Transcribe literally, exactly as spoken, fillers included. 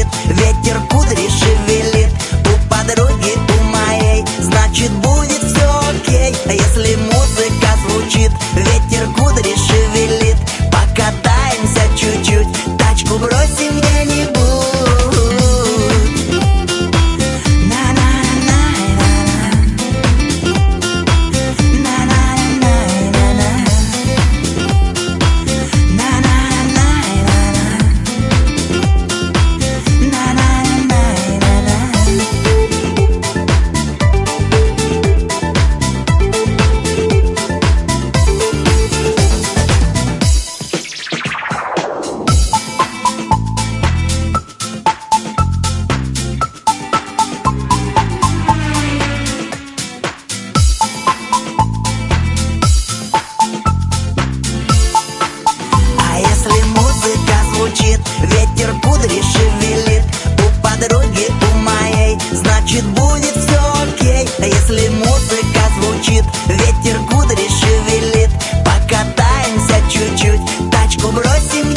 звучит, ветер кудри шевелит. У подруги, у моей, значит будет все окей. А если музыка звучит, ветер кудри шевелит, покатаемся чуть-чуть, тачку бросим где-нибудь. Ветер кудри шевелит, у подруги, у моей, значит будет все окей. А если музыка звучит, ветер кудри шевелит, покатаемся чуть-чуть, тачку бросим